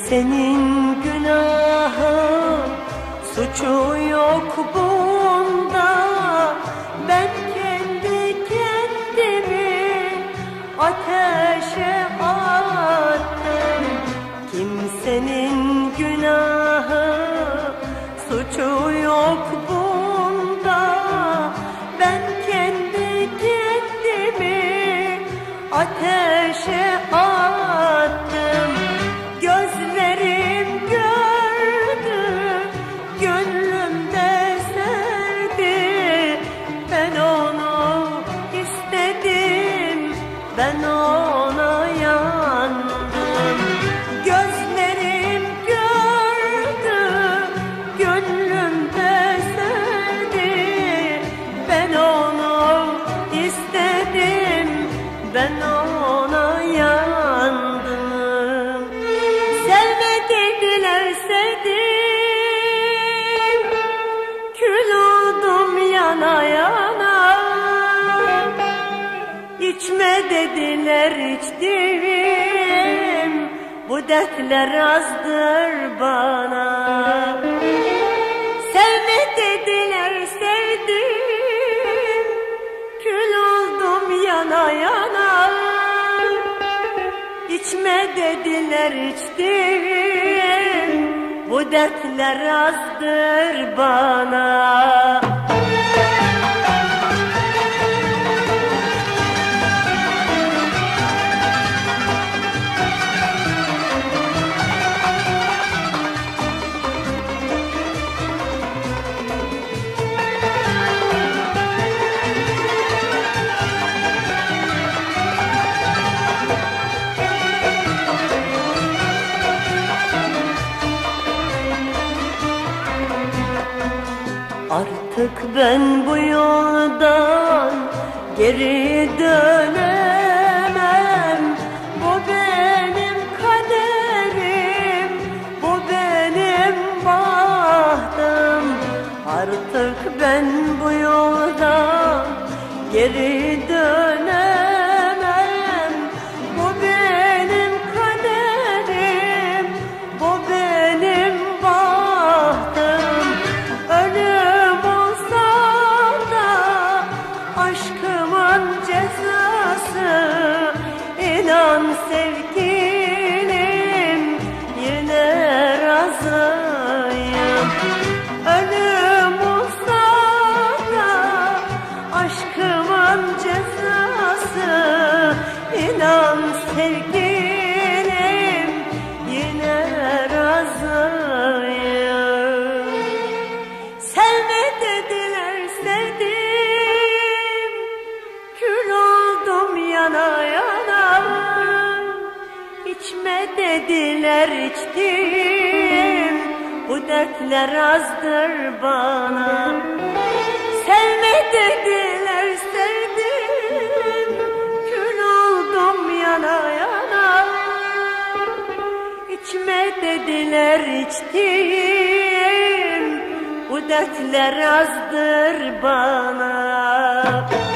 Kimsenin günahı, suçu yok bunda. Ben kendi kendimi ateşe attım. Kimsenin günahı, suçu yok bunda. Ben kendi kendimi ateşe attım. Gözlerim gördü, gönlümde serdi. Ben onu istedim, ben ona yandım. Gözlerim gördü, gönlümde serdi. Ben onu istedim, ben ona yandım. Sevme dediler, sevdim, kül oldum yana yana. İçme dediler, içtim, bu dertler azdır bana. Sevme dediler, sevdim, kül oldum yana yana. İçme dediler, içtim, bu dertler azdır bana. Artık ben bu yoldan geri dönemem. Bu benim kaderim, bu benim bahtım. Artık ben bu yoldan geri dönemem. Bu benim kaderim, bu benim bahtım. Ölüm olsa da aşkımın cezası, inan sevgilim, yine razıyım. Ölüm olsa da aşkımın cezası, inan sevgilim, yine razıyım. Sevme dediler, sevdim, kül oldum yana yana. İçme dediler, içtim, bu dertler azdır bana. Sevme dediler, sevdim, kül oldum yana yana. İçme dediler, içtim, bu dertler azdır bana.